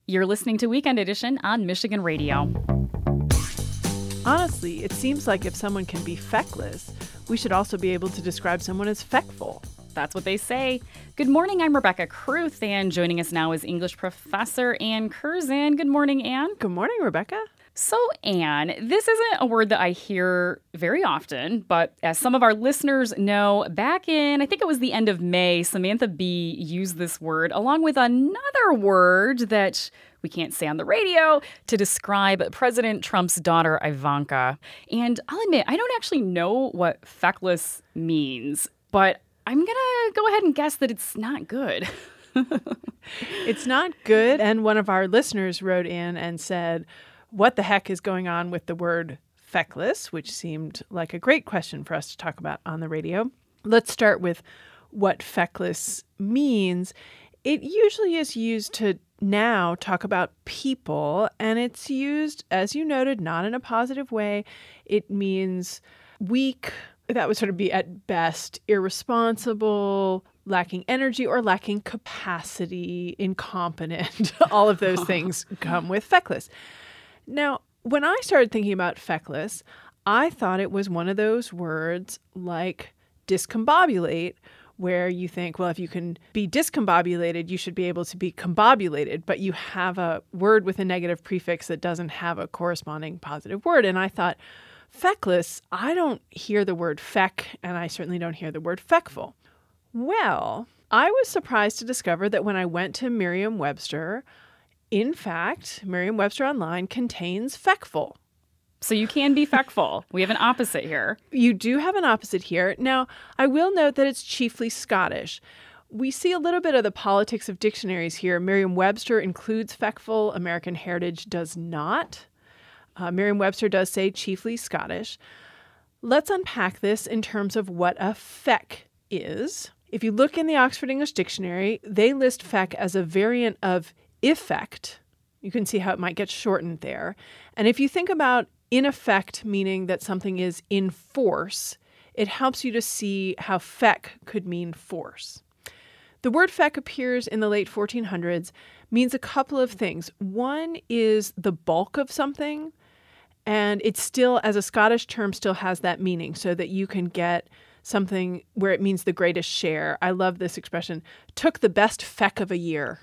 You're listening to Weekend Edition on Michigan Radio. Honestly, it seems like if someone can be feckless, we should also be able to describe someone as feckful. That's what they say. Good morning, I'm Rebecca Kruth, and joining us now is English professor Ann Curzan. Good morning, Ann. Good morning, Rebecca. So, Ann, this isn't a word that I hear very often, but as some of our listeners know, back in, I think it was the end of May, Samantha Bee used this word along with another word that we can't say on the radio to describe President Trump's daughter, Ivanka. And I'll admit, I don't actually know what feckless means, but I'm going to go ahead and guess that it's not good. It's not good. And one of our listeners wrote in and said, what the heck is going on with the word feckless, which seemed like a great question for us to talk about on the radio. Let's start with what feckless means. It usually is used to now talk about people, and it's used, as you noted, not in a positive way. It means weak. That would sort of be at best irresponsible, lacking energy, or lacking capacity, incompetent. All of those things come with feckless. Now, when I started thinking about feckless, I thought it was one of those words like discombobulate, where you think, well, if you can be discombobulated, you should be able to be combobulated, but you have a word with a negative prefix that doesn't have a corresponding positive word. And I thought, feckless, I don't hear the word feck, and I certainly don't hear the word feckful. Well, I was surprised to discover that when I went to Merriam-Webster, in fact, Merriam-Webster Online contains feckful. So you can be feckful. We have an opposite here. You do have an opposite here. Now, I will note that it's chiefly Scottish. We see a little bit of the politics of dictionaries here. Merriam-Webster includes feckful. American Heritage does not. Merriam-Webster does say chiefly Scottish. Let's unpack this in terms of what a feck is. If you look in the Oxford English Dictionary, they list feck as a variant of effect. You can see how it might get shortened there. And if you think about in effect, meaning that something is in force, it helps you to see how feck could mean force. The word feck appears in the late 1400s, means a couple of things. One is the bulk of something, and it still, as a Scottish term, still has that meaning, so that you can get something where it means the greatest share. I love this expression, took the best feck of a year,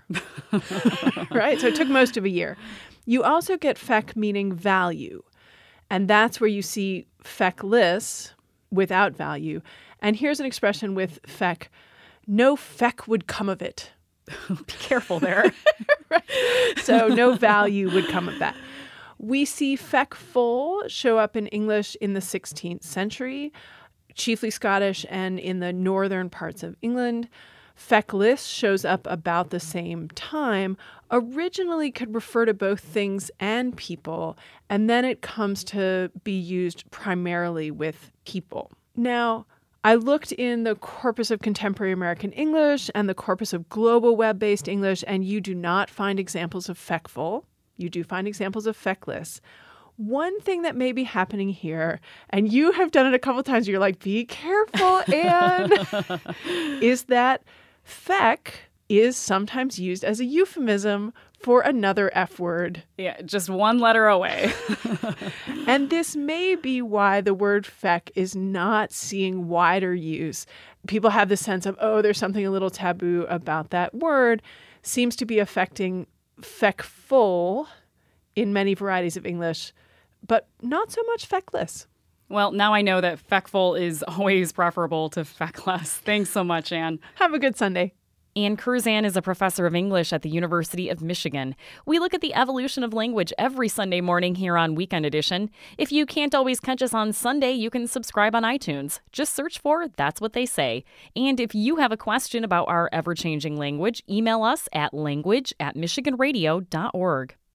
right? So it took most of a year. You also get feck meaning value, and that's where you see feckless without value. And here's an expression with feck, no feck would come of it. Be careful there. Right. So no value would come of that. We see feckful show up in English in the 16th century, chiefly Scottish and in the northern parts of England. Feckless shows up about the same time, originally could refer to both things and people, and then it comes to be used primarily with people. Now, I looked in the corpus of contemporary American English and the corpus of global web-based English, and you do not find examples of feckful. You do find examples of feckless. One thing that may be happening here, and you have done it a couple times, you're like, be careful, Anne, is that feck is sometimes used as a euphemism for another F word. Yeah, just one letter away. And this may be why the word feck is not seeing wider use. People have the sense of, oh, there's something a little taboo about that word. Seems to be affecting feckful in many varieties of English, but not so much feckless. Well, now I know that feckful is always preferable to feckless. Thanks so much, Ann. Have a good Sunday. Ann Curzan is a professor of English at the University of Michigan. We look at the evolution of language every Sunday morning here on Weekend Edition. If you can't always catch us on Sunday, you can subscribe on iTunes. Just search for That's What They Say. And if you have a question about our ever-changing language, email us at language@michiganradio.org.